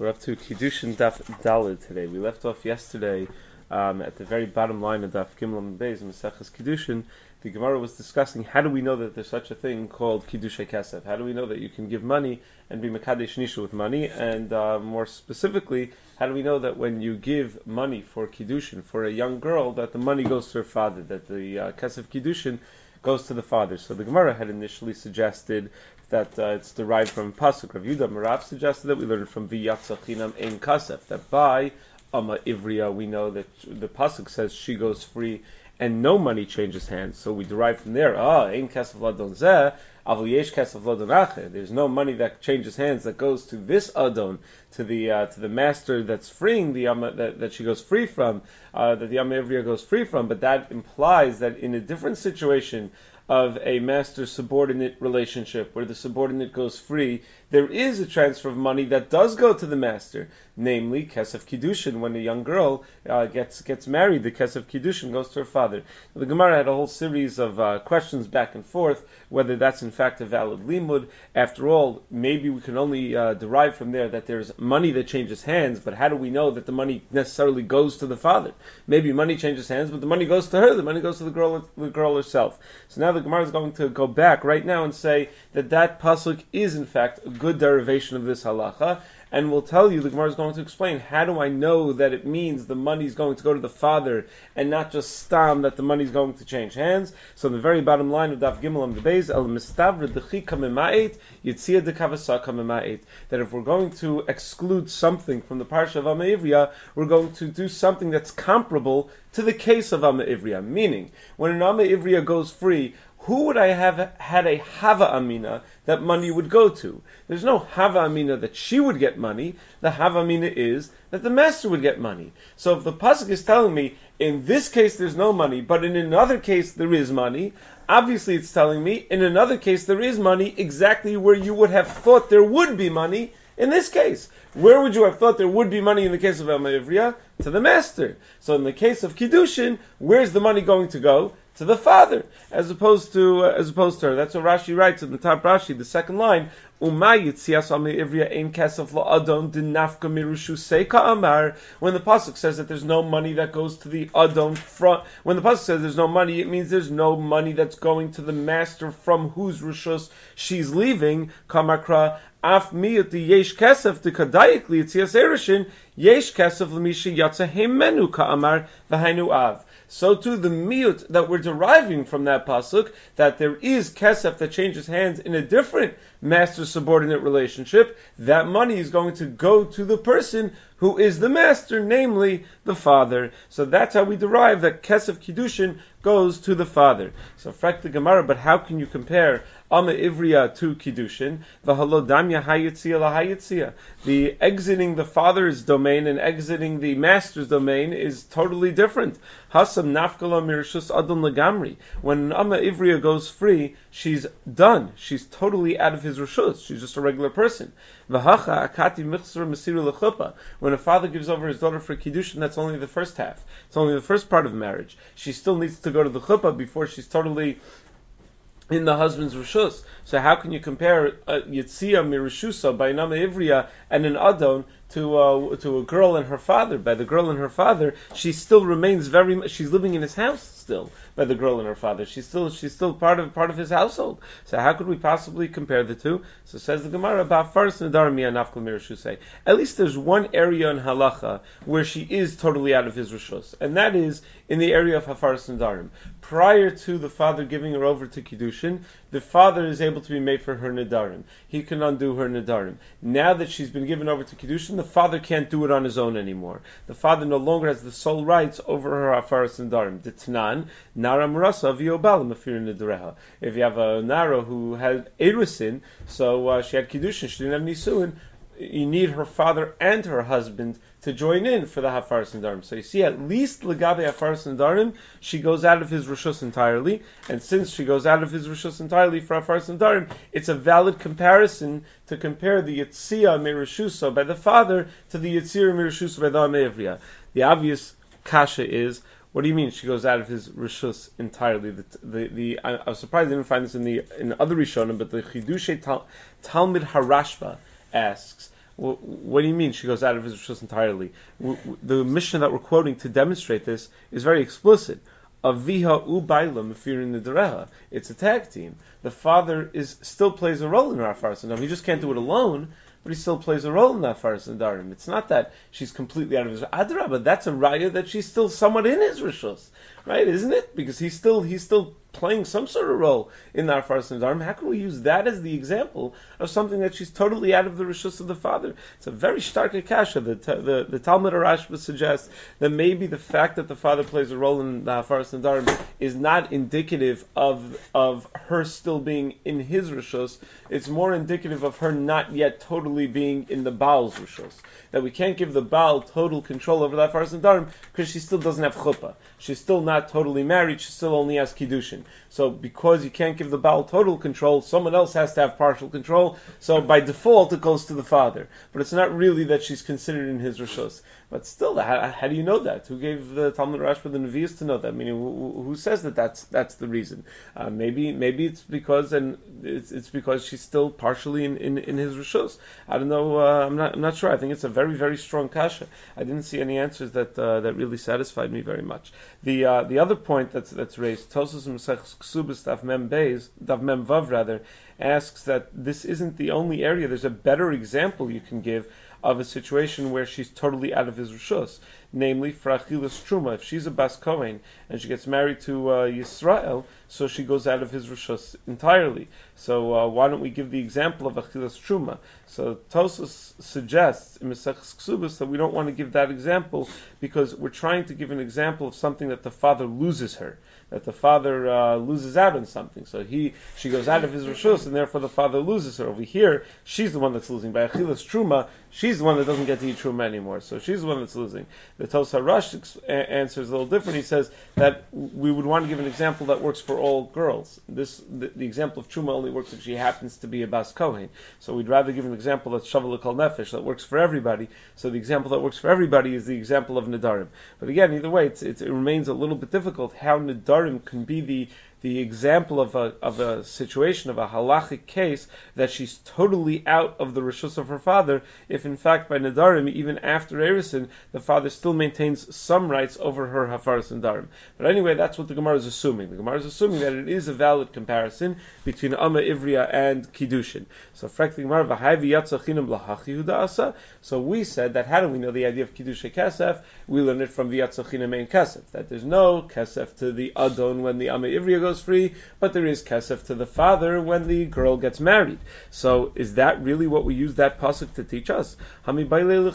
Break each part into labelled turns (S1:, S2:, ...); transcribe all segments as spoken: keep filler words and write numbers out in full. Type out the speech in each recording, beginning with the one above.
S1: We're up to Kiddushin Daf Dalid today. We left off yesterday um, at the very bottom line of Daf Gimel and Beis Maseches Kiddushin. The Gemara was discussing how do we know that there's such a thing called Kiddushay Kesef? How do we know that you can give money and be Mekadesh Nisha with money? And uh, more specifically, how do we know that when you give money for Kiddushin for a young girl, that the money goes to her father, that the uh, Kesef Kiddushin goes to the father? So the Gemara had initially suggested that uh, it's derived from Pasuk. Rav Yudah Marav suggested that we learn from V'yatza Chinam Ein Kasef, that by Amma Ivriya we know that the Pasuk says she goes free and no money changes hands. So we derive from there, ah, Ein Kasef Ladon Zeh, Avol Yesh Kasef Ladon Acher. There's no money that changes hands that goes to this Adon, to the uh, to the master that's freeing the Amma, that, that she goes free from, uh, that the Amma Ivriya goes free from. But that implies that in a different situation of a master-subordinate relationship where the subordinate goes free, there is a transfer of money that does go to the master, namely Kesef Kiddushin. When a young girl uh, gets gets married, the Kesef Kiddushin goes to her father. The Gemara had a whole series of uh, questions back and forth, whether that's in fact a valid limud. After all, maybe we can only uh, derive from there that there's money that changes hands, but how do we know that the money necessarily goes to the father? Maybe money changes hands, but the money goes to her, the money goes to the girl, the girl herself. So now the Gemara is going to go back right now and say that that pasuk is in fact a good derivation of this halacha, and we'll tell you, the Gemara is going to explain, how do I know that it means the money is going to go to the father and not just stam, that the money is going to change hands? So in the very bottom line of Daf Gimel and the Beis, El Mistavra Dechika Mema'et, Yitzia Dekavasaka Mema'et, that if we're going to exclude something from the Parsha of Amma Ivriya, we're going to do something that's comparable to the case of Amma Ivriya. Meaning, when an Amma Ivriya goes free, who would I have had a Hava Amina that money would go to? There's no Hava Amina that she would get money. The Hava Amina is that the master would get money. So if the pasuk is telling me, in this case there's no money, but in another case there is money, obviously it's telling me, in another case there is money exactly where you would have thought there would be money in this case. Where would you have thought there would be money in the case of Amma Ivriya? To the master. So in the case of Kiddushin, where's the money going to go? To the father, as opposed to uh, as opposed to her. That's what Rashi writes in the top Rashi, the second line. Umay yitzias Amma Ivriya ein kesef la'adon dinafka mirushu seika amar. When the pasuk says that there's no money that goes to the adon from, when the pasuk says there's no money, it means there's no money that's going to the master from whose rishus she's leaving. Kamakra af miyut the yesh kesef the kadayik liyitzias erishin yesh kesef l'misha yatsa hemenu ka'amar v'hainu av. So too the miyut that we're deriving from that pasuk, that there is kesef that changes hands in a different master-subordinate relationship, that money is going to go to the person who is the master, namely the father. So that's how we derive that kesef kiddushin goes to the father. So frak the Gemara, but how can you compare Amma Ivriya to Kiddushin? V'halodamya hayitzia lahayitzia. The exiting the father's domain and exiting the master's domain is totally different. Hasam nafkala mirshus adon lagamri. When Amma Ivriya goes free, she's done. She's totally out of his rishus. She's just a regular person. V'hacha akati michzor mesiru lechuppah. When a father gives over his daughter for Kiddushin, that's only the first half. It's only the first part of marriage. She still needs to go to the chuppah before she's totally in the husband's rishus. So how can you compare uh, Yitzia Mirushusa by Nama Ivriya and an Adon to uh, to a girl and her father? By the girl and her father, she still remains very much, she's living in his house still. By the girl and her father, she's still she's still part of part of his household. So how could we possibly compare the two? So says the Gemara about first Nadarmiya Nafkal Mirushu. At least there's one area in halacha where she is totally out of his rishus, and that is in the area of Hafaras Nadarim. Prior to the father giving her over to Kiddushin, the father is able to be made for her Nadarim. He can undo her Nadarim. Now that she's been given over to Kiddushin, the father can't do it on his own anymore. The father no longer has the sole rights over her Hafaras Nadarim. Ditnan, Nara Murasa Viobal Mafir Nadareha. If you have a Nara who had Erusin, so uh, she had Kiddushin, she didn't have Nisuin, you need her father and her husband to join in for the Hafaras Nadarim. So you see, at least Legabe Hafaras Nadarim, she goes out of his Rishus entirely, and since she goes out of his Rishus entirely for Hafaras Nadarim, it's a valid comparison to compare the Yitzia Mirushusa by the father to the Yitzia Mirushusa by the Amma Ivriya. The obvious kasha is, what do you mean she goes out of his rishus entirely? The, the, the, I, I was surprised I didn't find this in the in other Rishonim, but the Chidushay Tal, Talmud Harashba asks, What do you mean she goes out of his rishus entirely? The mission that we're quoting to demonstrate this is very explicit. Aviha u'bailam if you're in the dereha. It's a tag team. The father is still plays a role in our faras and darim. He just can't do it alone, but he still plays a role in that faras and darim. It's not that she's completely out of his adrabah. That's a raya that she's still somewhat in his rishus, right? Isn't it? Because he's still he's still playing some sort of role in our faras and darim. How can we use that as the example of something that she's totally out of the rishus of the father? It's a very stark kasha. The the, the Talmud Rashba suggests that maybe the fact that the father plays a role in the faras and darim is not indicative of of her still being in his rishus. It's more indicative of her not yet totally being in the Baal's rishus. That we can't give the Baal total control over that faras and darim because she still doesn't have chuppah. She's still not totally married. She still only has kiddushin. So because you can't give the Baal total control, someone else has to have partial control. So by default, it goes to the father. But it's not really that she's considered in his rishos. But still, how, how do you know that? Who gave the Talmud Rashba the Nevi'us to know that? Meaning, who, who says that that's that's the reason? Uh, maybe maybe it's because and it's it's because she's still partially in, in, in his rishos. I don't know. Uh, I'm not I'm not sure. I think it's a very very strong kasha. I didn't see any answers that uh, that really satisfied me very much. The uh, the other point that's that's raised, Tosas Maseches Ksubas Daf Mem Beis Daf Mem Vav rather, asks that this isn't the only area. There's a better example you can give of a situation where she's totally out of his rishus, namely for Achilas Truma. If she's a Bas Kohen and she gets married to uh, Yisrael, so she goes out of his rishus entirely. So uh, why don't we give the example of Achilas Truma? So Tosas suggests in Maseches Ksubas that we don't want to give that example because we're trying to give an example of something that the father loses her. That the father uh, loses out on something, so he she goes out of his rishus, and therefore the father loses her. Over here, she's the one that's losing. By Achilas Truma, she's the one that doesn't get to eat Truma anymore, so she's the one that's losing. The Tosar Rush ex- answers a little different. He says that we would want to give an example that works for all girls. This the, the example of Truma only works if she happens to be a Bas Kohen. So we'd rather give an example that's Shavuot Kol Nefesh that works for everybody. So the example that works for everybody is the example of Nedarim. But again, either way, it's, it's, it remains a little bit difficult how Nedarim can be the the example of a of a situation of a halachic case that she's totally out of the rishus of her father, if in fact by Nedarim, even after Erisin, the father still maintains some rights over her hafaras and darim. But anyway, that's what the Gemara is assuming. The Gemara is assuming that it is a valid comparison between Amma Ivriya and Kiddushin. So frak the Gemara v'hayvi yatzachinam lahachi hudaasa. So we said that how do we know the idea of Kiddushay Kesef? We learn it from the Yatzachinam and Kesef, that there's no Kesef to the Adon when the Amma Ivriya goes free, but there is kesef to the father when the girl gets married. So is that really what we use that pasuk to teach us? We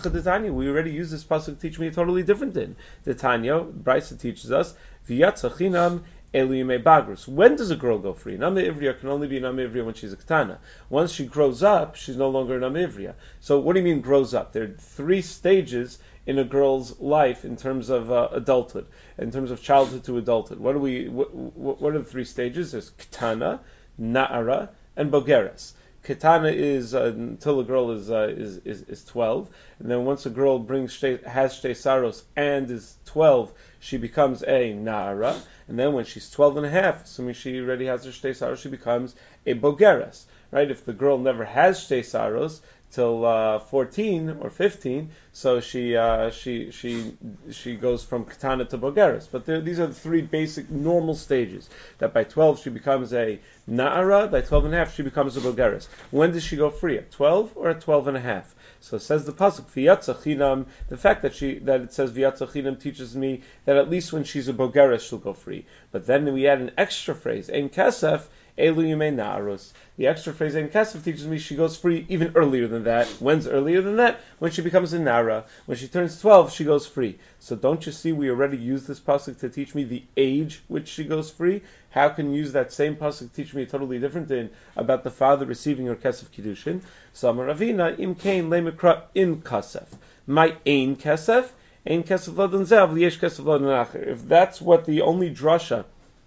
S1: already use this pasuk to teach me a totally different thing. The Tanya, Brisa teaches us, v'yatzachinam eliyimei bagrus. When does a girl go free? An Amma Ivriya can only be an Amma Ivriya when she's a ketana. Once she grows up, she's no longer an Amma Ivriya. So what do you mean grows up? There are three stages in a girl's life in terms of uh, adulthood, in terms of childhood to adulthood. What are we? What, what are the three stages? There's Ketana, Na'ara, and Bogeres. Ketana is uh, until a girl is, uh, is is is twelve, and then once a girl brings shtei, has shtei saros and is twelve, she becomes a Na'ara, and then when she's twelve and a half, assuming she already has her shtei saros, she becomes a Bogeres. Right? If the girl never has shtei saros till uh, fourteen or fifteen, so she uh, she she she goes from Ketana to Bogeres. But there, these are the three basic normal stages. That by twelve she becomes a Na'ara, by twelve and a half she becomes a Bogeres. When does she go free? At twelve or at twelve and a half? So it says the pasuk v'yatzachinam. The fact that she that it says v'yatzachinam teaches me that at least when she's a Bogeres she'll go free. But then we add an extra phrase, ein kesef elu yimei na'arus. The extra phrase in Kesef teaches me she goes free even earlier than that. When's earlier than that? When she becomes a Nara. When she turns twelve, she goes free. So don't you see we already used this pasuk to teach me the age which she goes free? How can you use that same pasuk to teach me a totally different thing about the father receiving her Kesef Kiddushin? So Ravina im kain lemikra in Kesef. My ein Kesef, ein Kesef ladon zev, liesh Kesef ladon acher. If that's what the only drasha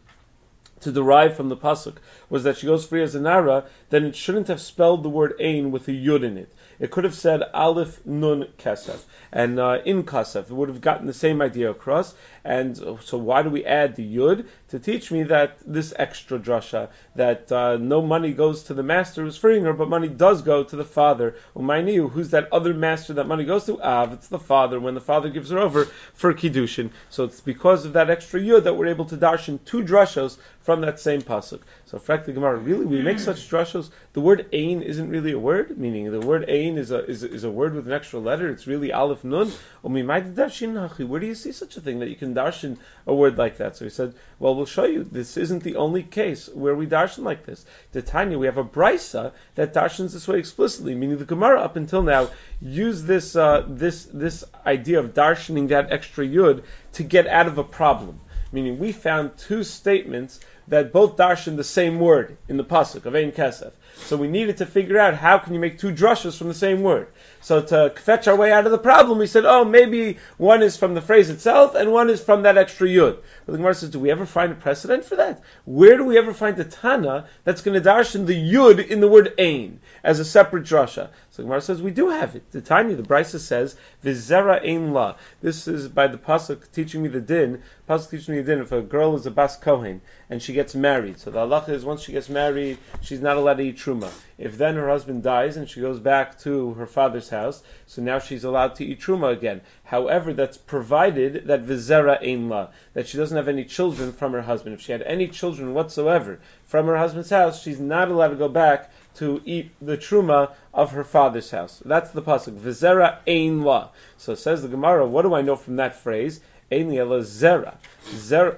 S1: to derive from the pasuk was that she goes free as a nara, then it shouldn't have spelled the word ein with a yud in it. It could have said Aleph Nun Kesef. And uh, in Kasef, it would have gotten the same idea across. And so why do we add the Yud? To teach me that this extra drasha, that uh, no money goes to the master who's freeing her, but money does go to the father. Umayniu, who's that other master that money goes to? Av, it's the father, when the father gives her over for Kiddushin. So it's because of that extra Yud that we're able to darshan two drashos from that same pasuk. So, frak the Gemara, really, we make such drashos. The word ein isn't really a word, meaning the word ein is a is a, is a word with an extra letter. It's really aleph nun. Where do you see such a thing that you can darshan a word like that? So he said, well, we'll show you. This isn't the only case where we darshan like this. The Tanya, we have a brisa that darshans this way explicitly, meaning the Gemara up until now used this uh, this this idea of darshaning that extra yud to get out of a problem. Meaning we found two statements that both darshan the same word in the pasuk of Ein Kesef. So we needed to figure out how can you make two drashas from the same word. So to fetch our way out of the problem, we said, oh, maybe one is from the phrase itself and one is from that extra yud. But the Gemara says, do we ever find a precedent for that? Where do we ever find a Tana that's going to darshan the yud in the word ein as a separate drasha? So the Gemara says, we do have it. The Tanya, the Brisa says, v'zera ein la. This is by the pasuk teaching me the din. Pasuk teaching me the din. If a girl is a bas kohen and she gets married, so the halacha is once she gets married, she's not allowed to eat truma. If then her husband dies and she goes back to her father's house, so now she's allowed to eat truma again. However, that's provided that v'zera ein la, that she doesn't have any children from her husband. If she had any children whatsoever from her husband's house, she's not allowed to go back to eat the truma of her father's house. That's the pasuk, v'zera ein la. So says the Gemara, what do I know from that phrase? Ein li ela zera. Zera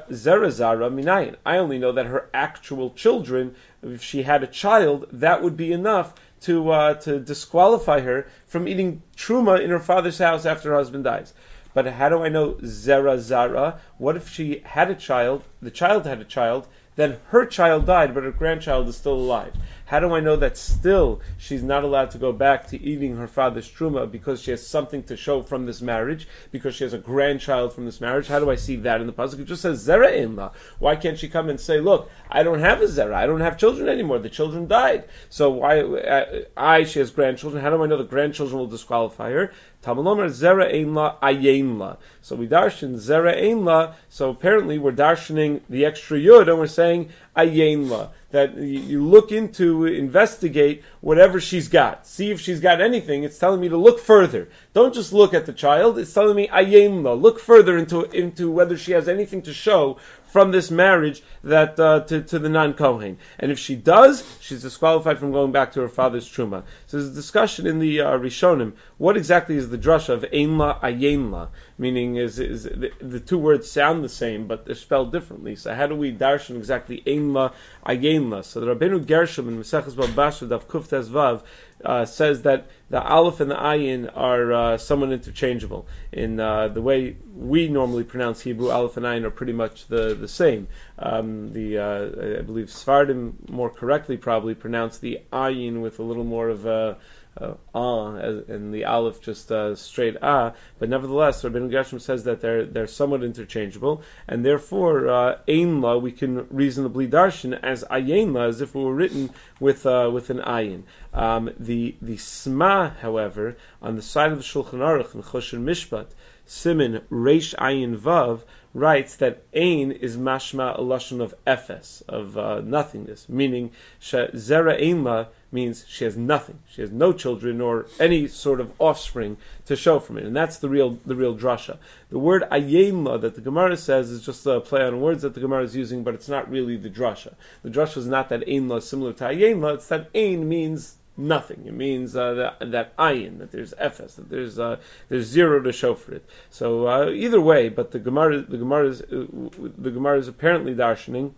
S1: zara minayin. I only know that her actual children, if she had a child, that would be enough to uh, to disqualify her from eating truma in her father's house after her husband dies. But how do I know zera zara? What if she had a child, the child had a child, then her child died, but her grandchild is still alive? How do I know that still she's not allowed to go back to eating her father's truma because she has something to show from this marriage, because she has a grandchild from this marriage? How do I see that in the pasuk? It just says zera ein la. Why can't she come and say, look, I don't have a zera, I don't have children anymore, the children died. So why, I, I she has grandchildren, how do I know the grandchildren will disqualify her? Tamalomer zera ein la ayin la. So we darshan zera ein la, so apparently we're darshaning the extra yud and we're saying ayin la. That you look into, investigate whatever she's got. See if she's got anything. It's telling me to look further. Don't just look at the child. It's telling me ayin la. Look further into into whether she has anything to show from this marriage that uh, to, to the non-Kohen. And if she does, she's disqualified from going back to her father's truma. So there's a discussion in the uh, Rishonim. What exactly is the drasha of ein la, ayin la? Meaning, is, is the, the two words sound the same, but they're spelled differently. So how do we darshan exactly ein la, ayin la? So the Rabbeinu Gershom in Maseches Bava Basra Daf Kuf Tes Vav Uh, says that the aleph and the ayin are uh, somewhat interchangeable. In uh, the way we normally pronounce Hebrew, aleph and ayin are pretty much the, the same. Um, the uh, I believe Sfardim more correctly probably pronounce the ayin with a little more of a Uh, ah, and the aleph just uh, straight ah, but nevertheless, Rabbeinu Gershom says that they're they're somewhat interchangeable, and therefore uh, ein la we can reasonably darshan as ayin la, as if it were written with uh, with an ayin. Um, the the sma, however, on the side of the Shulchan Aruch in Choshen Mishpat, Simin Reish Ayin Vav, writes that ein is mashma a lashon of efes, of uh, nothingness, meaning zera ein la means she has nothing, she has no children or any sort of offspring to show from it, and that's the real the real drasha. The word ayin la that the Gemara says is just a play on words that the Gemara is using, but it's not really the drasha. The drasha is not that ein la is similar to ayin la; it's that ein means nothing. It means uh, that, that ayin, that there's efes, that there's uh, there's zero to show for it. So uh, either way, but the Gemara the Gemara is uh, the Gemara is apparently darshaning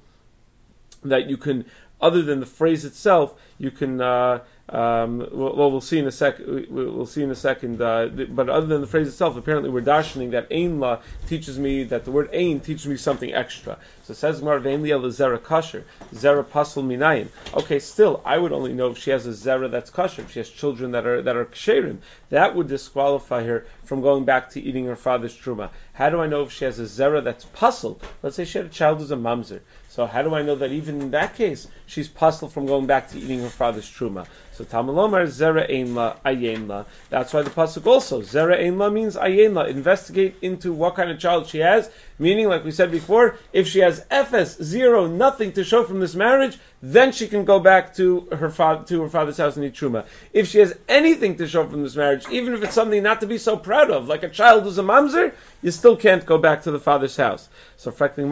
S1: that you can, other than the phrase itself, you can. Uh, um, well, well, we'll see in a sec. We'll see in a second. Uh, but other than the phrase itself, apparently we're darshaning that ein la teaches me that the word ein teaches me something extra. So it says Gemara ve'en li ela zera kasher, zera pasul minayin. Okay, still, I would only know if she has a zera that's kasher, if she has children that are that are ksherim. That would disqualify her from going back to eating her father's truma. How do I know if she has a zera that's pasul? Let's say she had a child who's a mamzer. So how do I know that even in that case she's puzzled from going back to eating her father's truma? So Talmud Lomar zera ein la ayin la. That's why the pasuk also zera ein la means ayin la. Investigate into what kind of child she has. Meaning, like we said before, if she has ephes, zero, nothing to show from this marriage, then she can go back to her father, to her father's house and eat truma. If she has anything to show from this marriage, even if it's something not to be so proud of, like a child who's a mamzer, you still can't go back to the father's house. So, didn't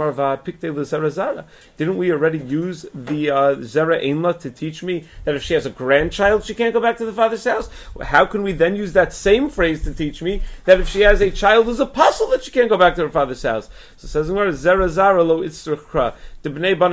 S1: we already use the uh, zera einla to teach me that if she has a grandchild, she can't go back to the father's house? How can we then use that same phrase to teach me that if she has a child who's a puzzle, that she can't go back to her father's house? So it says in zera zara lo itzrachra. You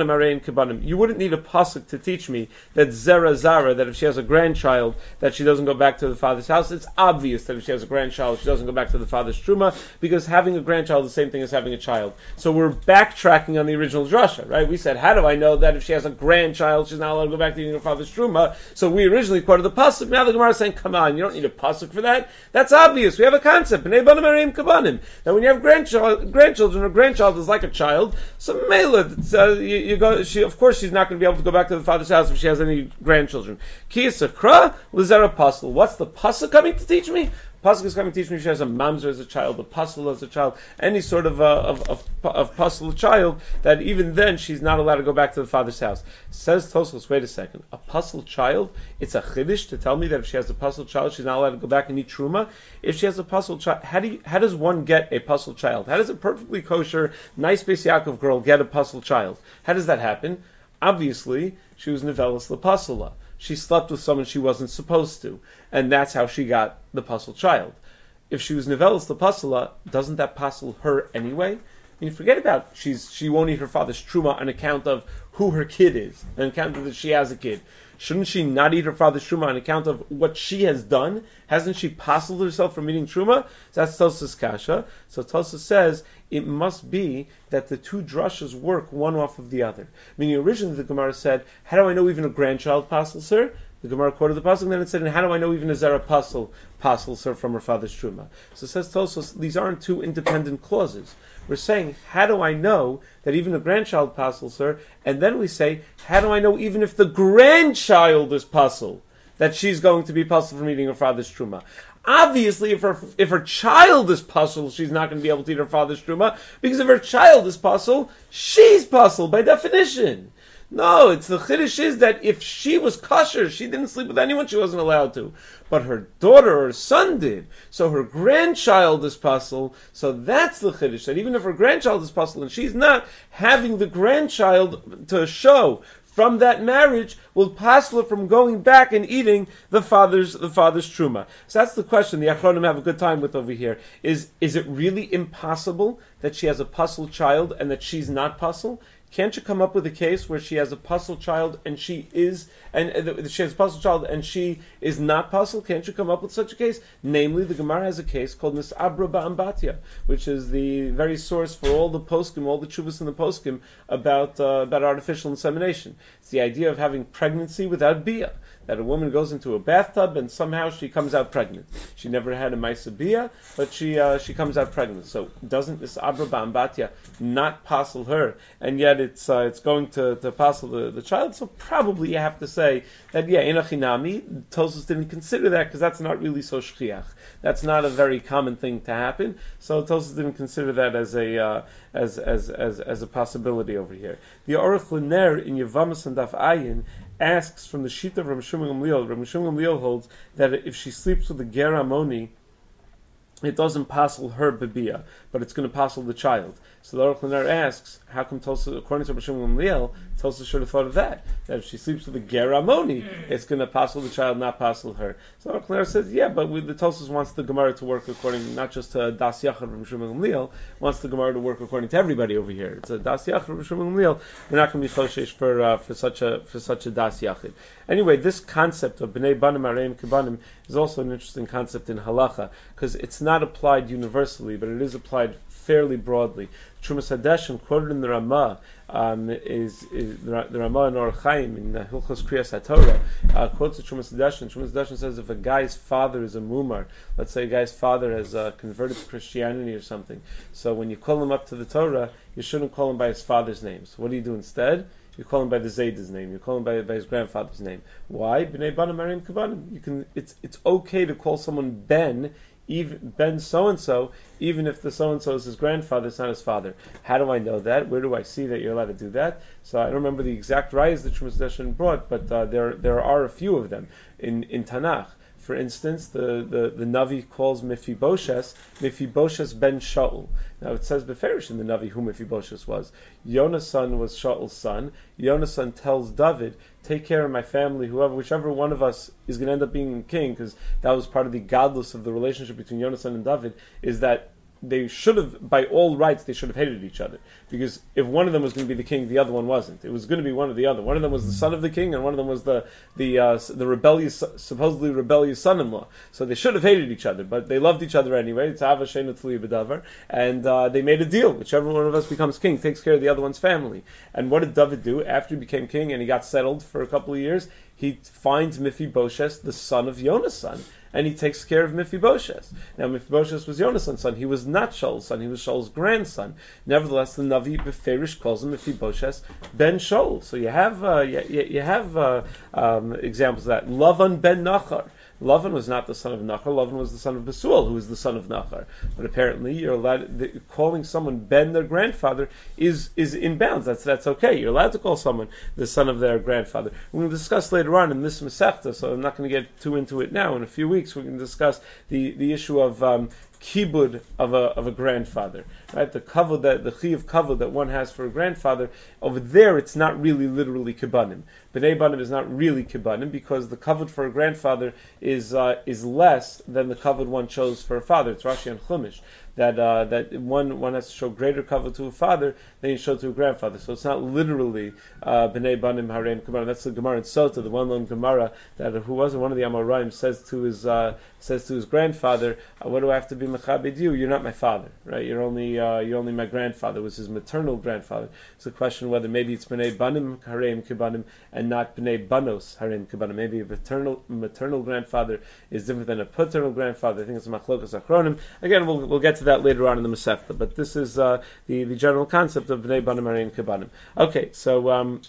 S1: wouldn't need a pasuk to teach me that zera zara, that if she has a grandchild, that she doesn't go back to the father's house. It's obvious that if she has a grandchild, she doesn't go back to the father's truma, because having a grandchild is the same thing as having a child. So we're backtracking on the original drasha, right? We said, how do I know that if she has a grandchild, she's not allowed to go back to eating her father's truma? So we originally quoted the pasuk. Now the Gemara is saying, come on, you don't need a pasuk for that. That's obvious. We have a concept. That when you have grandchild, grandchildren, or grandchild is like a child, so mela, uh, you, you go. She, of course, she's not going to be able to go back to the father's house if she has any grandchildren. Ki sakra lizera pasuk. What's the pasuk coming to teach me? Pasuk is coming to teach me she has a mamzer as a child, a puzzle as a child, any sort of uh, of of, of puzzle child, that even then she's not allowed to go back to the father's house. Says Tosfos, wait a second, a puzzle child, it's a chiddush to tell me that if she has a puzzle child, she's not allowed to go back and eat truma. If she has a puzzle child, how do you, how does one get a puzzle child? How does a perfectly kosher, nice Beis Yaakov girl get a puzzle child? How does that happen? Obviously, she was nevelas lepasula. She slept with someone she wasn't supposed to, and that's how she got the puzzle child. If she was nevelas lepasula, doesn't that puzzle her anyway? I mean, forget about she's she won't eat her father's truma on account of who her kid is, on account of that she has a kid. Shouldn't she not eat her father's truma on account of what she has done? Hasn't she puzzled herself from eating truma? So that's Tosfos kasha. So Tosfos says it must be that the two drushes work one off of the other. Meaning originally the Gemara said, how do I know even a grandchild puzzles her? The Gemara quoted the pasuk, and then it said, and how do I know even a zera puzzle puzzles her from her father's truma? So it says Tosfos, these aren't two independent clauses. We're saying, how do I know that even a grandchild puzzles her? And then we say, how do I know even if the grandchild is puzzled, that she's going to be puzzled from eating her father's truma? Obviously, if her if her child is puzzled, she's not going to be able to eat her father's truma, because if her child is puzzled, she's puzzled by definition. No, it's the chiddush is that if she was kosher, she didn't sleep with anyone she wasn't allowed to. But her daughter or son did. So her grandchild is puzzled. So that's the chiddush, that even if her grandchild is puzzled and she's not, having the grandchild to show from that marriage will puzzle her from going back and eating the father's the father's truma. So that's the question the Achronim have a good time with over here. Is is it really impossible that she has a puzzled child and that she's not puzzled? Can't you come up with a case where she has a puzzled child and she is, and uh, she has a puzzled child and she is not puzzled? Can't you come up with such a case? Namely, the Gemara has a case called Nisabra Ba'ambatya, which is the very source for all the poskim, all the chuvas in the poskim about uh, about artificial insemination. It's the idea of having pregnancy without bia. That a woman goes into a bathtub and somehow she comes out pregnant. She never had a Maisa Bia, but she uh, she comes out pregnant. So doesn't this Abra Ba'ambatya not passel her, and yet it's uh, it's going to, to passel the, the child? So probably you have to say that, yeah, Inachinami, Tosfos didn't consider that because that's not really so shchiach. That's not a very common thing to happen. So Tosfos didn't consider that as a uh, as, as as as a possibility over here. The Aruch LaNer in Yevamos and Daf Ayin asks from the Shita of Rav Shimon Gamliel. Rav Shimon Gamliel holds that if she sleeps with a ger amoni, it doesn't passel her bebia, but it's going to passel the child. So the Aruch LaNer asks, how come Tosfos, according to Rav Shimon Gamliel, Tosfos should have thought of that? That if she sleeps with a ger amoni, it's going to passel the child, not passel her. So Aruch LaNer says, yeah, but we, the Tosfos wants the Gemara to work according, not just to Das Yachad Rav Shimon Gamliel, wants the Gemara to work according to everybody over here. It's a Das Yachad Rav Shimon Gamliel. We're not going to be choshesh for uh, for such a for such a Das Yachid. Anyway, this concept of Bnei Banim Areim Kibanim is also an interesting concept in halacha, because it's not applied universally, but it is applied fairly broadly. Trumas Hadeshin, quoted in the Ramah, um, is, is the, the Ramah in Or Chaim in uh, Hilchos Kriyas HaTorah uh, quotes the Trumas Hadeshin. Trumas Hadeshin says if a guy's father is a mumar, let's say a guy's father has uh, converted to Christianity or something, so when you call him up to the Torah, you shouldn't call him by his father's name. So what do you do instead? You call him by the Zayda's name. You call him by, by his grandfather's name. Why? B'nei banim arim kabanim. You can. It's it's okay to call someone Ben, even Ben so and so, even if the so and so is his grandfather, it's not his father. How do I know that? Where do I see that you're allowed to do that? So I don't remember the exact rayas that Trumas Hadeshin brought, but uh, there there are a few of them in in Tanakh. For instance, the, the, the Navi calls Mephibosheth, Mephibosheth ben Shaul. Now it says Beferish in the Navi who Mephibosheth was. Yonasan was Shaul's son. Yonasan tells David, take care of my family, whoever, whichever one of us is going to end up being king, because that was part of the godless of the relationship between Yonasan and David, is that they should have, by all rights, they should have hated each other. Because if one of them was going to be the king, the other one wasn't. It was going to be one or the other. One of them was the son of the king, and one of them was the the uh, the rebellious, supposedly rebellious son-in-law. So they should have hated each other, but they loved each other anyway. It's Ava Sheina Tli B'Davar, and uh, they made a deal. Whichever one of us becomes king takes care of the other one's family. And what did David do after he became king and he got settled for a couple of years? He finds Mephibosheth, the son of Yonasan, and he takes care of Mephibosheth. Now, Mephibosheth was Yonasan's son. He was not Shaul's son. He was Shaul's grandson. Nevertheless, the Navi Beferish calls him Mephibosheth ben Shaul. So you have uh, you, you have uh, um, examples of that. Lavan ben Nachar. Lavan was not the son of Nachar. Lavan was the son of Besuel, who was the son of Nachar. But apparently, you're allowed the, calling someone Ben, their grandfather, is is in bounds. That's that's okay. You're allowed to call someone the son of their grandfather. We're going to discuss later on in this Masechta, so I'm not going to get too into it now. In a few weeks, we're going to discuss the, the issue of um, kibud of a of a grandfather, right? The kavod that the chi of kavod that one has for a grandfather. Over there, it's not really literally kibanim. Bnei banim is not really kibanim because the kavod for a grandfather is uh, is less than the kavod one chose for a father. It's Rashi and Chumash that uh, that one one has to show greater kavod to a father than you show to a grandfather. So it's not literally uh, bnei banim harem kibanim. That's the Gemara in Sota, the well-known Gemara that who was one of the Amoraim says to his uh, says to his grandfather, uh, "What do I have to be mechabed you? You're not my father, right? You're only uh, you're only my grandfather." It was his maternal grandfather. It's a question whether maybe it's bnei banim harem kibanim and not bnei banos harem kibanim. Maybe a paternal maternal grandfather is different than a paternal grandfather. I think it's a machlokas achronim. Again, we'll we'll get to that later on in the Masechta, but this is uh, the the general concept of bnei banim harem kibanim. Okay, so. Um,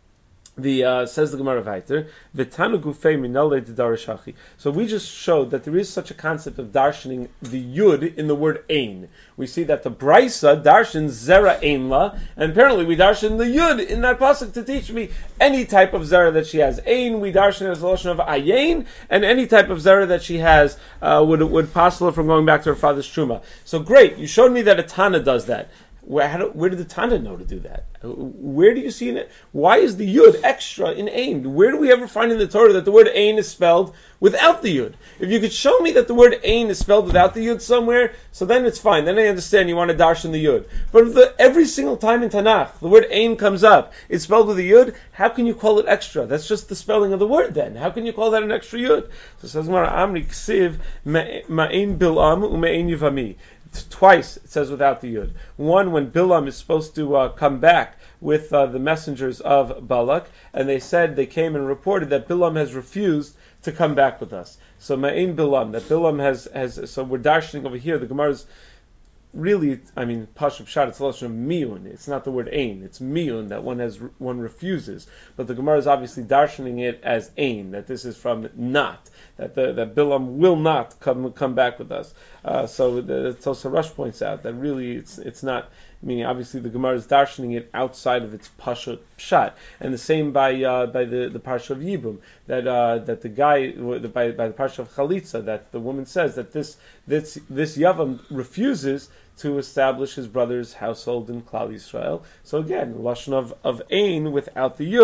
S1: The uh, says the Gemara Vayter, V'tanu gufei minale de darshachi. So we just showed that there is such a concept of darshaning the yud in the word ein. We see that the Brisa darshans zera ein la, and apparently we darshan the yud in that pasuk to teach me any type of zera that she has. Ein we darshan as a lotion of ayin, and any type of zera that she has uh, would would possible from going back to her father's truma. So great, you showed me that a Tana does that. Where, how do, where did the Tana know to do that? Where do you see in it? Why is the Yud extra in Ein? Where do we ever find in the Torah that the word Ein is spelled without the Yud? If you could show me that the word Ein is spelled without the Yud somewhere, so then it's fine. Then I understand you want to darshan the Yud. But if the, every single time in Tanakh the word Ein comes up, it's spelled with a Yud, how can you call it extra? That's just the spelling of the word then. How can you call that an extra Yud? So it says, Amri ksiv ma'ein bilam u'me'ein yivami. Twice it says without the yud. One when Bilam is supposed to uh, come back with uh, the messengers of Balak, and they said they came and reported that Bilam has refused to come back with us. So Ma'in Bilam, that Bilam has has. So we're darshaning over here. The Gemara's really, I mean, Pashup Shat, it's a lot of miyun. It's not the word ein. It's miyun that one has one refuses. But the Gemara is obviously darshaning it as ein. That this is from not. That the, that Bilam will not come come back with us. Uh, so the Tosar Rush points out that really it's it's not. I mean, obviously the Gemara is darshaning it outside of its Pashut Pshat, and the same by uh, by the, the Parsha of Yibum, that uh, that the guy by by the Parsha of Chalitza, that the woman says that this this this Yavam refuses to establish his brother's household in Klal Yisrael. So again, lashon of of ein without the yud.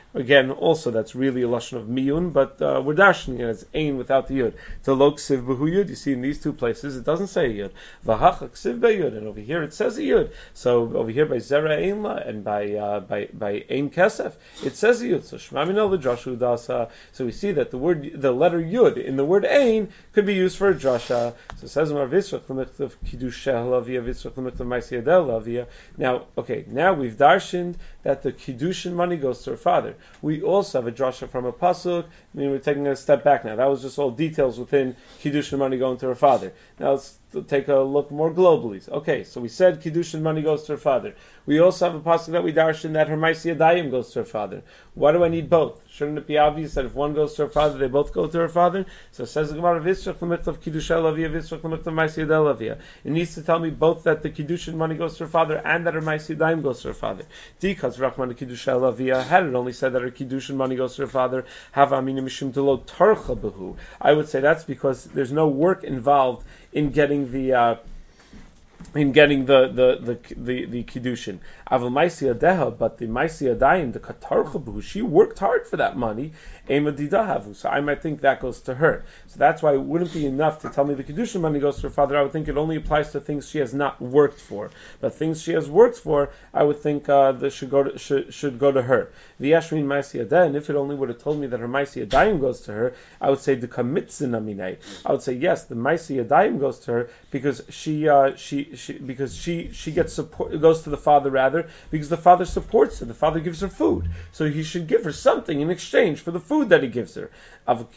S1: Again, also that's really a lashon of miyun, but uh, we're dashing it as ain without the yud. To lo ksiv b'hu yud, you see in these two places it doesn't say yud. V'hacha ksiv b'yud, and over here it says a yud. So over here by zera ein la and by uh, by by ein kesef it says a yud. So shema minol l'drashu dasa. So we see that the word, the letter yud in the word ein could be used for a drasha. So it says Mar Visrach l'michtav kiddusheh lavia Visrach l'michtav ma'aseh yadel lavia. Now, okay, now we've darshened that the kiddushin money goes to her father. We also have a drasha from a pasuk. I mean, we're taking a step back now. That was just all details within kiddushin money going to her father. Now let's take a look more globally. Okay, so we said kiddushin money goes to her father. We also have a pasuk that we darshan that her ma'aseh yadayim goes to her father. Why do I need both? Shouldn't it be obvious that if one goes to her father, they both go to her father? So it says the Gemara, Visrach l'michtav kiddusheh lavia, Visrach l'michtav ma'aseh yadel lavia. It needs to tell me both that the kiddushin money goes to her father and that her ma'aseh yadayim goes to her father. Dikas rachman kiddusheh lavia. Had it only said that her kiddushin money goes to her father, hava amina mishum delo tarcha behu. I would say that's because there's no work involved in getting the uh, in getting the the the the, the kiddushin. Aval ma'aseh yadeha, but the ma'aseh yadayim, the katarcha behu, she worked hard for that money. Ema didahavu. So I might think that goes to her. So that's why it wouldn't be enough to tell me the kiddushin money goes to her father. I would think it only applies to things she has not worked for. But things she has worked for, I would think uh, that should go to, should, should go to her. The Yashmin ma'aseh yadayim, if it only would have told me that her ma'aseh yadayim goes to her, I would say the kamitzin aminai. I would say yes, the ma'aseh yadayim goes to her because she uh, she she because she she gets support. It goes to the father rather because the father supports her. The father gives her food, so he should give her something in exchange for the food that he gives her. But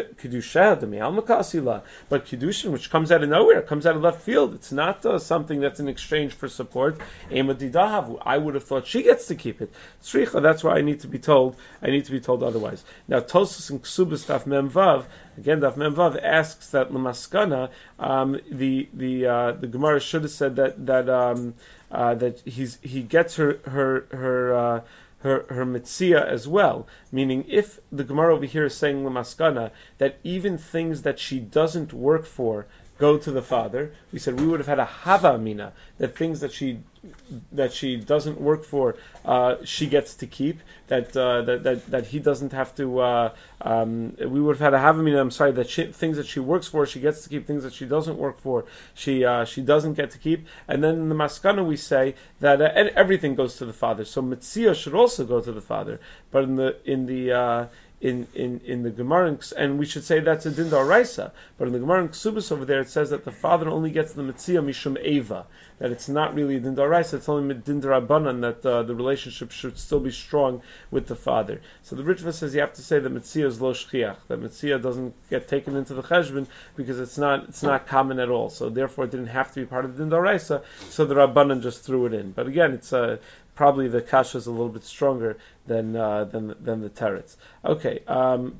S1: kiddushin, which comes out of nowhere, comes out of left field, it's not uh, something that's in exchange for support. I would have thought she gets to keep it. That's why I need to be told. I need to be told otherwise. Now Tosfos and Ksubas Daf Mem Vav, again Daf Mem Vav asks that Lamaskana, um, the the uh, the Gemara should have said that that um, uh, that he's he gets her her her. Uh, Her, her mitzia as well, meaning if the Gemara over here is saying l'maskana that even things that she doesn't work for go to the father, we said we would have had a hava amina that things that she that she doesn't work for uh, she gets to keep, that uh, that, that that he doesn't have to. Uh, um, we would have had a hava amina. I'm sorry, that she, things that she works for she gets to keep, things that she doesn't work for she uh, she doesn't get to keep. And then in the maskana we say that uh, and everything goes to the father. So mitzia should also go to the father, but in the in the uh, In, in, in the Gemara, and we should say that's a din d'oraisa, but in the Gemara in Ksubas over there it says that the father only gets the mitzia mishum eva, that it's not really a din d'oraisa, it's only din d'rabanan, that uh, the relationship should still be strong with the father. So the Ritva says you have to say that mitzia is lo shchiach, that mitzia doesn't get taken into the cheshbon because it's not it's not common at all, so therefore it didn't have to be part of the din d'oraisa, so the rabbanan just threw it in. But again, it's a uh, probably the kasha is a little bit stronger than uh, than than the teretz. Okay, um,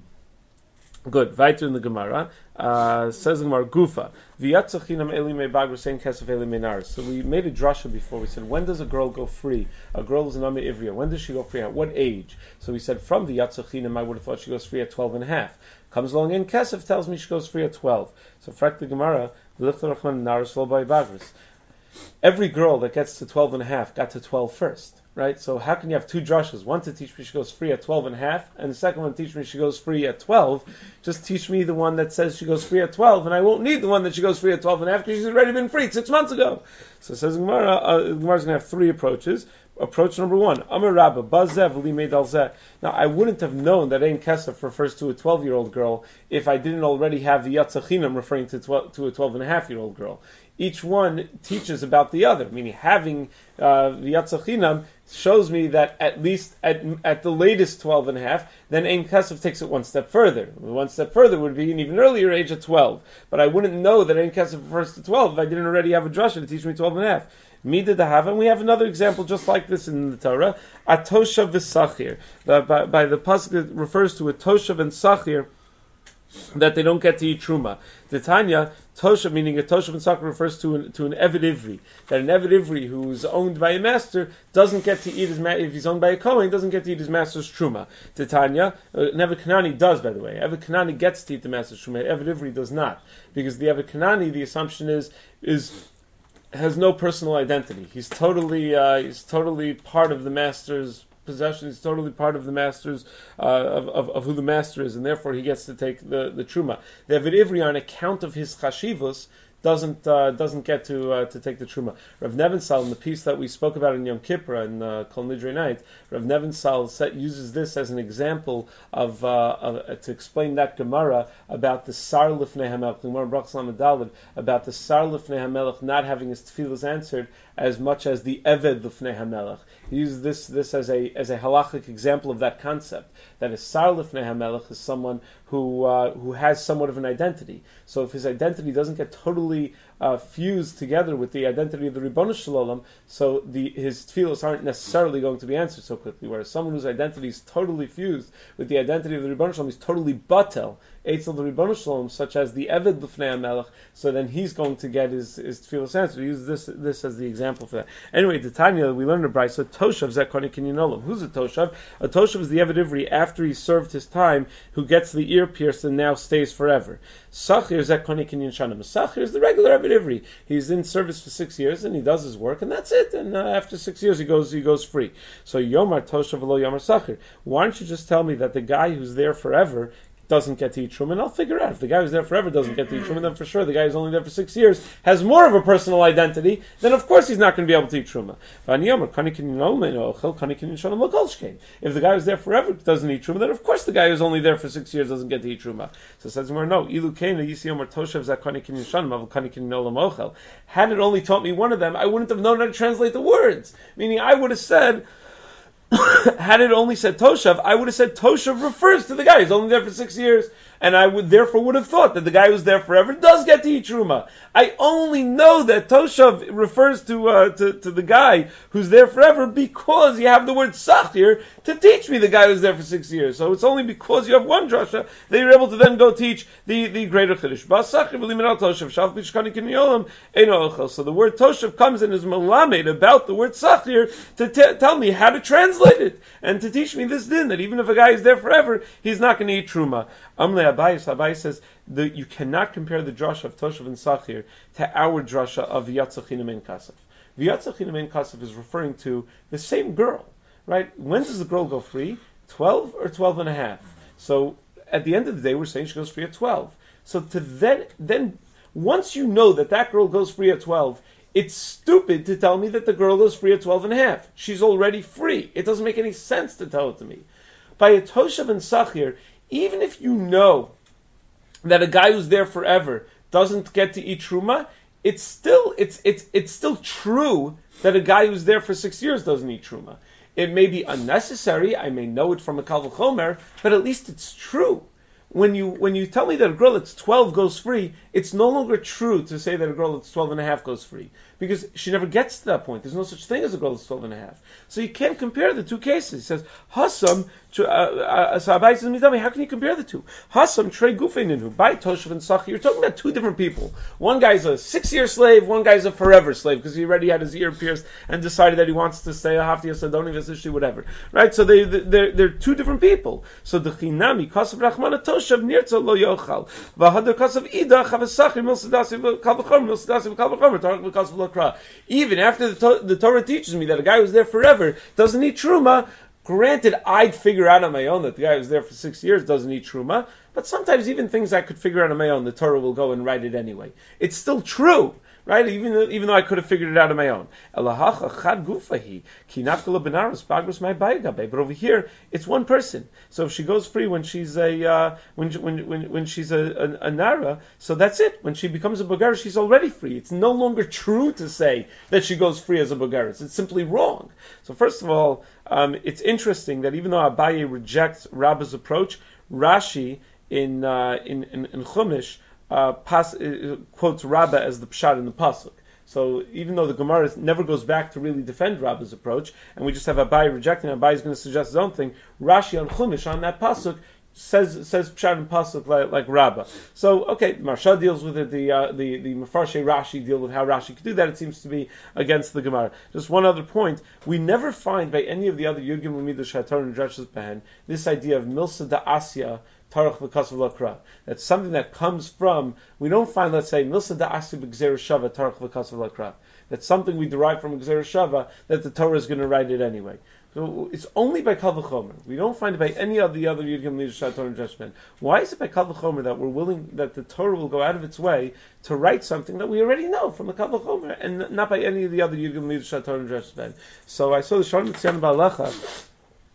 S1: good. Weiter in the Gemara uh, says the Gemara Gufa v'yatzachinam eli me'bagru sein kesef eli me'nar. So we made a drasha before. We said when does a girl go free? A girl is an ame ivriya. When does she go free? At what age? So we said from the yatzachinam I would have thought she goes free at twelve and a half. Comes along in kesef tells me she goes free at twelve. So frak the Gemara v'lichtarachman naris lo by bagris. Every girl that gets to twelve and a half got to twelve first, right? So how can you have two drashas? One to teach me she goes free at twelve and a half, and the second one to teach me she goes free at twelve. Just teach me the one that says she goes free at twelve, and I won't need the one that she goes free at twelve and a half because she's already been freed six months ago. So it says Gemara, uh, Gemara's going to have three approaches. Approach number one, Amar Rabba, Bazev, Limei Dalzeh. Now, I wouldn't have known that Ein Kesef refers to a twelve-year-old girl if I didn't already have the Yatzachinam referring to, twelve, to a twelve-and-a-half-year-old girl. Each one teaches about the other, meaning having uh, the Yatzachinam shows me that at least at, at the latest twelve and a half, then Ein Kesef takes it one step further. One step further would be an even earlier age of twelve. But I wouldn't know that Ein Kesef refers to twelve if I didn't already have a drasha to teach me twelve and a half. Mida dahava, and we have another example just like this in the Torah, a toshav v'sachir. By, by the pasuk that refers to a toshav and sachir, that they don't get to eat truma. The Tanya, toshav, meaning a toshav and sachir, refers to an, to an eved ivri. That an eved ivri who is owned by a master doesn't get to eat his ma- if he's owned by a kohen, doesn't get to eat his master's truma. The Tanya, uh, an eved kanani does, by the way. Eved kanani gets to eat the master's truma. Eved ivri does not, because the eved kanani, the assumption is is has no personal identity. He's totally uh, he's totally part of the master's possession. He's totally part of the master's, uh, of, of, of who the master is, and therefore he gets to take the, the truma. The Eved Ivri, on account of his chashivus, doesn't uh, doesn't get to uh, to take the truma. Rav Nevensal, in the piece that we spoke about in Yom Kippur and uh, Kol Nidrei Night, Rav Nevensal set, uses this as an example of, uh, of uh, to explain that Gemara about the Sar Lifnei Hamelech, the Gemara Brachos Lamed Daled, about the Sar Lifnei Hamelech not having his tefillas answered as much as the Eved Lifnei Hamelech. He uses this this as a as a halachic example of that concept, that a Sar Lifnei Hamelech is someone who uh, who has somewhat of an identity. So if his identity doesn't get totally uh, fused together with the identity of the Ribono Shel Olam, so the his tefillos aren't necessarily going to be answered so quickly. Whereas someone whose identity is totally fused with the identity of the Ribono Shel Olam is totally batel, Eitzel the Ribono Shel Olam, such as the Eved Lifnei Hamelech, so then he's going to get his, his tefillos answered. We use this this as the example for that. Anyway, the Tanya, we learned a brayso, Toshav Zekoni Kinyan Olam. Who's a Toshav? A Toshav is the Eved Ivri after he served his time, who gets the ear pierced and now stays forever. Sachir Zekoni Kinyan Shanim. Sachir is the regular Eved Ivri. He's in service for six years and he does his work and that's it. And uh, after six years he goes he goes free. So Yomar Toshav Lo Yomar Sachir. Why don't you just tell me that the guy who's there forever doesn't get to eat truma, and I'll figure out if the guy who's there forever doesn't get to eat truma, then for sure the guy who's only there for six years has more of a personal identity, then of course he's not going to be able to eat truma. If the guy who's there forever doesn't eat truma, then of course the guy who's only there for six years doesn't get to eat truma. So it says more, no, had it only taught me one of them, I wouldn't have known how to translate the words. Meaning I would have said, had it only said Toshav, I would have said Toshav refers to the guy who's only there for six years, and I would therefore would have thought that the guy who's there forever does get to eat truma. I only know that Toshav refers to, uh, to to the guy who's there forever because you have the word Sachir to teach me the guy who's there for six years. So it's only because you have one drasha that you're able to then go teach the, the greater Chiddush. So the word Toshav comes in as Malamed about the word Sachir to t- tell me how to translate it and to teach me this din that even if a guy is there forever, he's not going to eat truma. Amle Abayis, Abayis says that you cannot compare the drasha of Toshav and Sachir to our drasha of V'yatzachinem ein kasef. V'yatzachinem ein kasef is referring to the same girl, right? When does the girl go free? twelve or twelve and a half? So at the end of the day, we're saying she goes free at twelve. So to then, then once you know that that girl goes free at twelve, it's stupid to tell me that the girl goes free at twelve and a half. She's already free. It doesn't make any sense to tell it to me. By a Toshav and Sachir, even if you know that a guy who's there forever doesn't get to eat truma, it's still it's it's it's still true that a guy who's there for six years doesn't eat truma. It may be unnecessary, I may know it from a Kal V'chomer, but at least it's true. When you when you tell me that a girl that's twelve goes free, it's no longer true to say that a girl that's twelve and a half goes free, because she never gets to that point. There's no such thing as a girl that's twelve and a half. So you can't compare the two cases. It says, Hasam, so Abai says, how can you compare the two? Hasam, Trey Gufeininu, by Toshav and Sachir, you're talking about two different people. One guy's a six-year slave, one guy's a forever slave, because he already had his ear pierced and decided that he wants to stay a Hafti, a Sadoni, Vesishi, whatever. Right? So they, they're, they're two different people. So the Chinami, Kasav Rachmana Toshav, Nirtza Lo Yochal, Vahadar Kasav Ida, Chavasachir, Milsadasi, Kalvachom, Milsadasi, Kalvachom, Tarak Kasav Lakra. Even after the, to- the Torah teaches me that a guy who's there forever doesn't need Truma, granted, I'd figure out on my own that the guy who's there for six years doesn't eat truma, but sometimes even things I could figure out on my own, the Torah will go and write it anyway. It's still true, right? Even though, even though I could have figured it out on my own. But over here, it's one person. So if she goes free when she's a uh, when, when when when she's a, a, a nara, so that's it. When she becomes a boger, she's already free. It's no longer true to say that she goes free as a boger. It's simply wrong. So first of all, um, it's interesting that even though Abaye rejects Rabba's approach, Rashi in uh, in, in in Chumash uh, pas, uh, quotes Rabba as the pshat in the pasuk. So even though the Gemara never goes back to really defend Rabba's approach, and we just have Abaye rejecting, Abaye is going to suggest his own thing. Rashi on Chumash on that pasuk says says pshat and pasuk like, like Rabba. So okay, Marsha deals with it. The uh, the the Mefarshe Rashi deal with how Rashi could do that. It seems to be against the Gemara. Just one other point: we never find by any of the other Yugim Lamidos Shatar and Dreshus Behen this idea of Milsa da Asya Tarach v'Kasav Lakra. That's something that comes from. We don't find, let's say, Milsa da Asya b'Gzeir Shava Tarach v'Kasav Lakra. That's something we derive from Gzeir Shava that the Torah is going to write it anyway. So it's only by Kal V'chomer. We don't find it by any of the other Yud Gimel Yishad Torah and Judgment. Why is it by Kal V'chomer that we're willing, that the Torah will go out of its way to write something that we already know from the Kal V'chomer, and not by any of the other Yud Gimel Yishad Torah and Judgment? So I saw the Shalom Tzyan Ba'alacha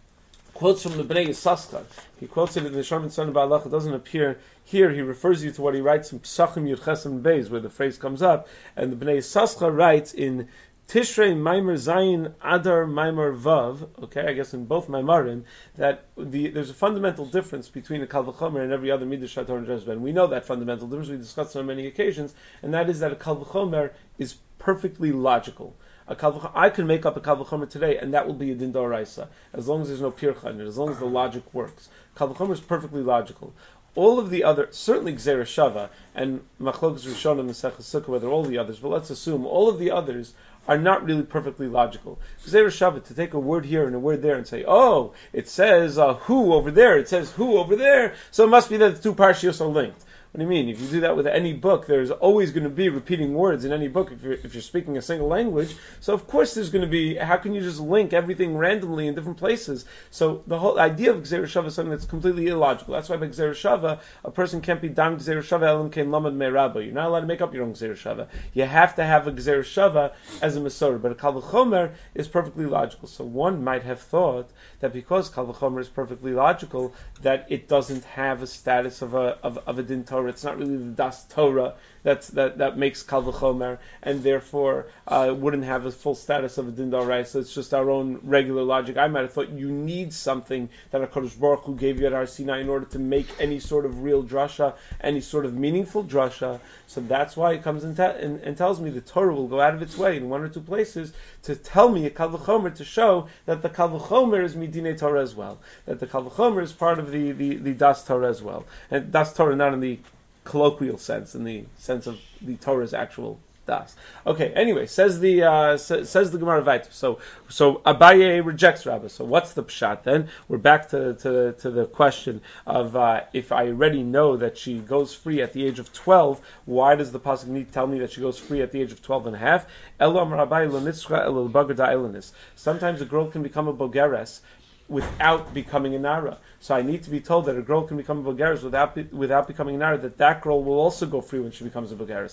S1: quotes from the Bnei Yissaschar. He quotes it in the Shalom Tzyan Ba'alacha. It doesn't appear here. He refers you to what he writes in Pesachim Yud Chesem Beis, where the phrase comes up, and the Bnei Yissaschar writes in Tishrei Maimer Zayin Adar Maimer Vav, okay, I guess in both Maimarim, that the, there's a fundamental difference between the Kal V'chomer and every other Midrash Torah and Judgment. We know that fundamental difference. We discussed it on many occasions, and that is that a Kal V'chomer is perfectly logical. A Kal I can make up a Kal V'chomer today, and that will be a Din D'Oraisa, as long as there's no Pircha in it, as long as the logic works. Kal V'chomer is perfectly logical. All of the other, certainly Gzeira Shava and Machlokes Rishonim and Maseches Sukkah, whether all the others, but let's assume all of the others are not really perfectly logical. Gzeira Shava, to take a word here and a word there and say, oh, it says uh, who over there, it says who over there, so it must be that the two parshios are linked. What do you mean? If you do that with any book, there's always going to be repeating words in any book if you're, if you're speaking a single language. So of course there's going to be, how can you just link everything randomly in different places? So the whole idea of Gzeira Shava is something that's completely illogical. That's why by Gzeira Shava, a person can't be dam Gzeira Shava elam kein lamad me'rabba. You're not allowed to make up your own Gzeira Shava. You have to have a Gzeira Shava as a Masorah. But a Kal V'chomer is perfectly logical. So one might have thought that because Kal V'chomer is perfectly logical, that it doesn't have a status of a of, of a Din Torah. It's not really the Das Torah that's, that that makes Kal V'chomer, and therefore uh, wouldn't have a full status of a Din D'Oraisa. So it's just our own regular logic. I might have thought you need something that HaKadosh Baruch Hu gave you at Har Sinai in order to make any sort of real drasha, any sort of meaningful drasha. So that's why it comes and, te- and, and tells me the Torah will go out of its way in one or two places to tell me a Kal V'chomer, to show that the Kal V'chomer is Midinei Torah as well, that the Kal V'chomer is part of the, the, the Das Torah as well. And Das Torah not in the colloquial sense, in the sense of the Torah's actual das. Okay, anyway, says the uh, sa- says the Gemara Vayta. So so Abaye rejects Rabbah. So what's the pshat then? We're back to to, to the question of uh, if I already know that she goes free at the age of twelve, why does the pasuk need to tell me that she goes free at the age of twelve and a half? Sometimes a girl can become a bogeres without becoming a nara. So I need to be told that a girl can become a bogeres without be, without becoming a nara, that that girl will also go free when she becomes a bogeres.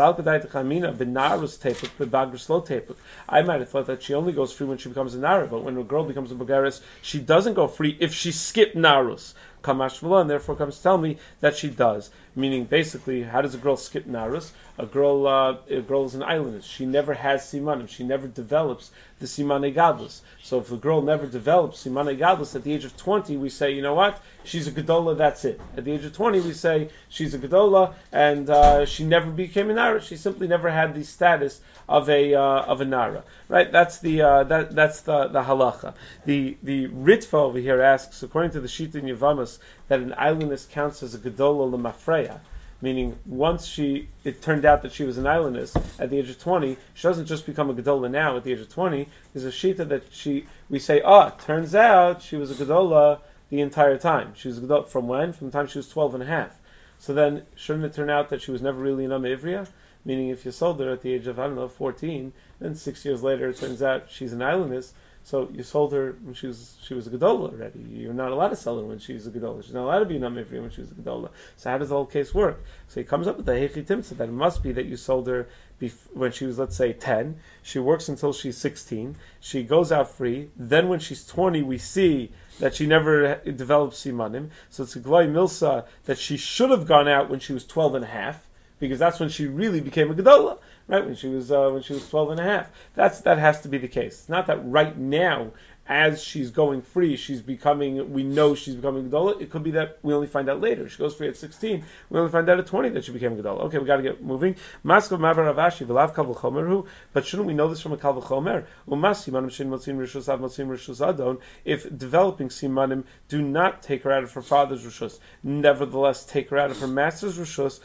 S1: I might have thought that she only goes free when she becomes a nara, but when a girl becomes a bogeres, she doesn't go free if she skipped narus. Kamashvala, and therefore comes to tell me that she does. Meaning, basically, how does a girl skip narus? A girl, uh, a girl is an islandess. She never has simanim. She never develops the simanei gadlus. So if a girl never develops simanei gadlus at the age of twenty, we say, you know what? She's a gedola. That's it. At the age of twenty, we say she's a gedola, and uh, she never became a nara. She simply never had the status of a uh, of a nara. Right? That's the uh, that that's the the halacha. The the Ritva over here asks, according to the Shita in Yavamas, that an islandess counts as a gedola lemafreya. Meaning, once she, it turned out that she was an islandess at the age of twenty, she doesn't just become a gedola now at the age of twenty. There's a shita that she, we say, ah, oh, turns out she was a gedola the entire time. She was a gedola from when? From the time she was twelve and a half. So then, shouldn't it turn out that she was never really an Amma Ivriya? Meaning, if you sold her at the age of, I don't know, fourteen, then six years later it turns out she's an islandess. So you sold her when she was she was a gedola already. You're not allowed to sell her when she's a gedola. She's not allowed to be an amivri when she's a gedola. So how does the whole case work? So he comes up with the hechi timsa that it must be that you sold her bef- when she was, let's say, ten. She works until she's sixteen. She goes out free. Then when she's twenty, we see that she never develops simanim. So it's a gloi milsa that she should have gone out when she was twelve and a half, because that's when she really became a gedola. Right, when she was uh, when she was twelve and a half. That's that has to be the case. It's not that right now, as she's going free, she's becoming, we know she's becoming a gedola. It could be that we only find out later. She goes free at sixteen. We only find out at twenty that she became a gedola. Okay, we got to get moving. Maskov Mavar Ravashi v'lav kal v'chomer, but shouldn't we know this from a kal v'chomer? Umas simanim shin motzim rishus av motzim rishus adon. If developing simanim do not take her out of her father's rishus, nevertheless take her out of her master's rishus.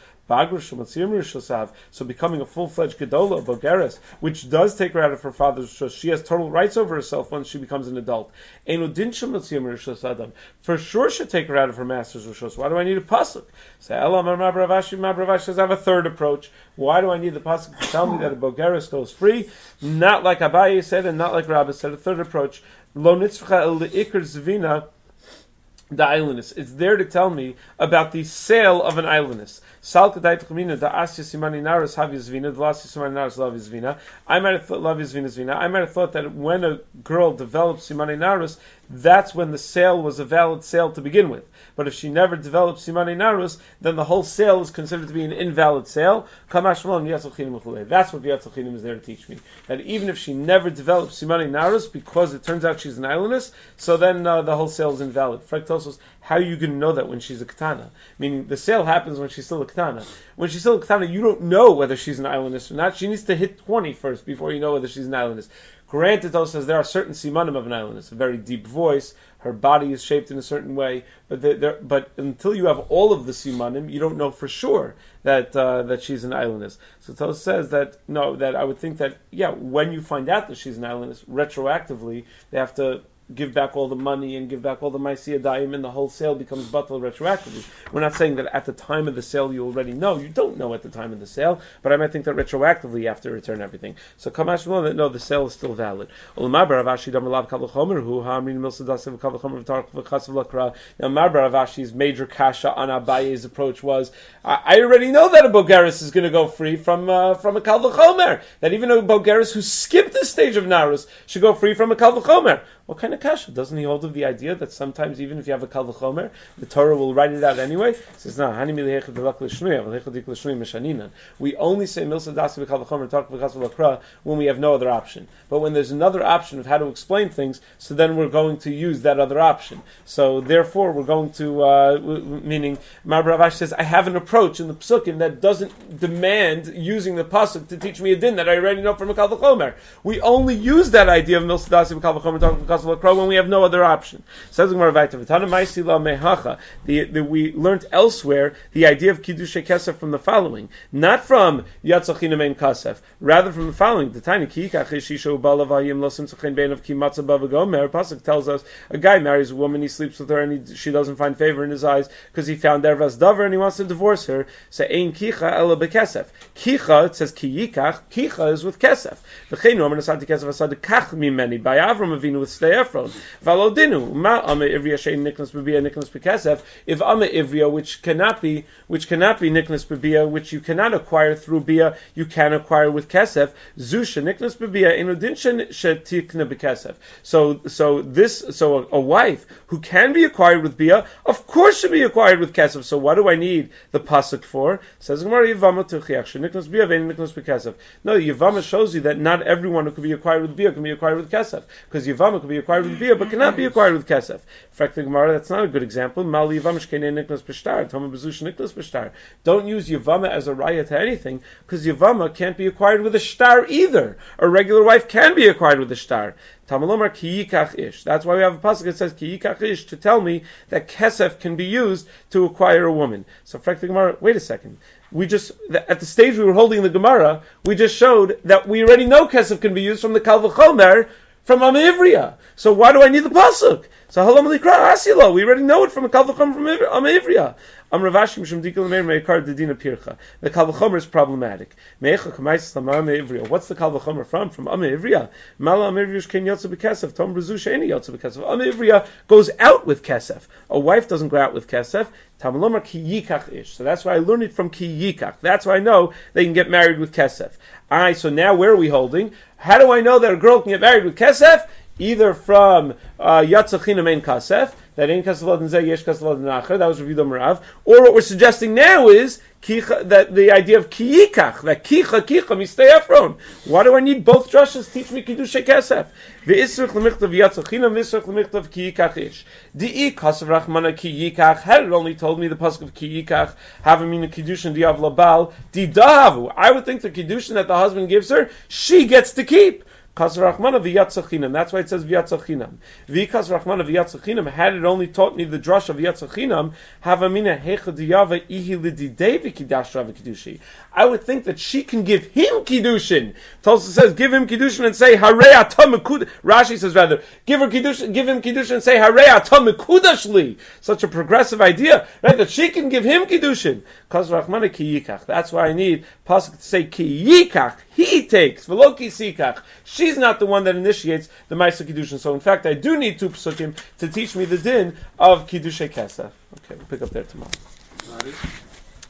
S1: So becoming a full-fledged gedola, bogeres, which does take her out of her father's rishus, she has total rights over herself once she becomes an adult. For sure should take her out of her master's rishus. Why do I need a pasuk? Say, Mabravashi says, I have a third approach. Why do I need the pasuk to tell me that a bogeres goes free? Not like Abaye said and not like Rabbah said. A third approach. Lo nitzvcha el leikar zvina the islandess. It's there to tell me about the sale of an islandess. Sal kadai tchumina da asya simani naras havi zvina, the last simani naras love zvina. I might have thought love zvina zvina. I might have thought that when a girl develops simani naras, that's when the sale was a valid sale to begin with. But if she never develops simani narus, then the whole sale is considered to be an invalid sale. That's what V'yatzal is there to teach me. That even if she never develops simani narus, because it turns out she's an islandess, so then uh, the whole sale is invalid. Frank tells us, how are you going to know that when she's a katana? Meaning, the sale happens when she's still a katana. When she's still a katana, you don't know whether she's an islandess or not. She needs to hit twenty first before you know whether she's an islandess. Granted, though, says there are certain simanim of an islandess, a very deep voice, her body is shaped in a certain way, but there, there, but until you have all of the simanim, you don't know for sure that uh, that she's an islandess. So Tos says that no, that I would think that yeah, when you find out that she's an islandess, retroactively they have to give back all the money and give back all the Maaseh Yadayim, and the whole sale becomes batal retroactively. We're not saying that at the time of the sale you already know. You don't know at the time of the sale, but I might think that retroactively you have to return everything. So Kamash Malon, that no, the sale is still valid. Now Marbar Avashi's major kasha on Abaye's approach was, I, I already know that a Bogeris is going to go free from uh, from a Kal V'chomer. That even a Bogeris who skipped this stage of Narus should go free from a Kal V'chomer. What kind of kasha? Doesn't he hold of the idea that sometimes even if you have a Kal V'chomer, the Torah will write it out anyway? He says, no, we only say Milsa Dasi V'Kal V'chomer Tark V'Chas V'Lakra when we have no other option. But when there's another option of how to explain things, so then we're going to use that other option. So therefore we're going to, uh, meaning, Mar Bravash says, I have an approach in the Psukim that doesn't demand using the Pasuk to teach me a din that I already know from a Kal V'chomer. We only use that idea of Milsa Dasi V'Kal V'chomer Tark V'Chas V'Lakra when we have no other option. Says the Gemara Vayta, V'tana Ma'isi La Mehacha, the, the, we learned elsewhere the idea of Kiddushay Kesef from the following, not from Yatzal Chinam Ein Kasef, rather from the following. The tiny Kikach Shisho Balavayim Losim Tzachin Bein of Kimatza Bavagomer. Pasuk tells us a guy marries a woman, he sleeps with her, and he, she doesn't find favor in his eyes because he found Ervas Davar and he wants to divorce her. So Ein Kicha Ela Bekesef. Kicha, it says Kiyikach. Kicha is with Kesef. V'chein Roman Asadi Kesef Asadi Kach Mimeni by Avram Avinu with Stei Ephron. Valodinu Ma Ame Ivriya Shein Niklas Bebia Niklas Bekesef. If Ame Ivriya, which cannot be, which cannot be Niklas Bebia, which you cannot acquire through Bia, you can acquire with Kesef. Zusha Niklas Bebia Inudinshan Shetikna Bekesef. So, so this, so a, a wife who can be acquired with Bia, of course should be acquired with Kesef. So what do I need the pasuk for? Says Gemara Yivama Tuchiach Niklas Bia Vein Niklas Bekesef. No, Yivama shows you that not everyone who can be acquired with Bia can be acquired with Kesef, because Yivama can be acquired with Bia but cannot be acquired with Kesef. Fact the Gemara, that's not a good example. Mal Yivama Shkeinei Niklas B'Shtar, Toma Bezush Niklas B'Shtar. Don't use Yivama as a raya to anything, because Yivama can't be acquired with a shtar either. A regular wife can be acquired with a shtar. Tamalomar ki yikach ish. That's why we have a pasuk that says ki yikach ish to tell me that kesef can be used to acquire a woman. So, Frek the Gemara, wait a second. We just, at the stage we were holding the Gemara, we just showed that we already know kesef can be used from the Kal V'chomer from Amivriya. So why do I need the pasuk? So halam likra asilo. We already know it from a Kal V'chomer from Amivriya. Am Ravashi mishum dikul meir meikar dedina pircha. The Kal V'chomer is problematic. Meicha k'mais l'ma Amivriya. What's the Kal V'chomer from? From Amivriya. Mala Amivriya shkein yotze b'kesef. Tom Brezu she'eni yotze b'kesef. Amivriya goes out with kesef. A wife doesn't go out with kesef. Tamalomar ki yikach ish. So that's why I learned it from ki yikach. That's why I know they can get married with kesef. Alright, so now where are we holding? How do I know that a girl can get married with kesef? Either from Yatzal Chinam Ein Kasef, that Ein Kasef L'Adin Zeh Yesh Kasef L'Adin Acher, that was Rav Yudam Rav, or what we're suggesting now is kicha, that the idea of kiyikach, that kicha kicha mistei Ephron. Why do I need both drushes? Teach me kiddushay kesef. Ve'isrich l'michtav Yatzal Chinam, ve'isrich l'michtav kiyikach ish. Di'i kasav rachmana kiyikach. Had it only told me the pasuk of kiyikach, have a mina kiddushin diav labal didahavu. I would think the kiddushin that the husband gives her, she gets to keep. Kas Rachmana v'yatzal chinam. That's why it says v'yatzal chinam. V'kas Rachmana v'yatzal chinam. Had it only taught me the drush of v'yatzal chinam, havamina hecha diyava ihi lididei v'kidash rav kiddushi. I would think that she can give him kiddushin. Tulsa says, give him kiddushin and say harei atam mekudash. Rashi says rather, give her kiddushin, give him kiddushin and say harei atam mekudash li. Such a progressive idea, right? That she can give him kiddushin. Kas Rachmana ki yikach. That's why I need pasuk to say ki yikach. He she takes, Veloki Sikach. She's not the one that initiates the Ma'aser Kiddushin. So in fact, I do need two psukim to teach me the din of Kiddushay Kesef. Okay, we'll pick up there tomorrow.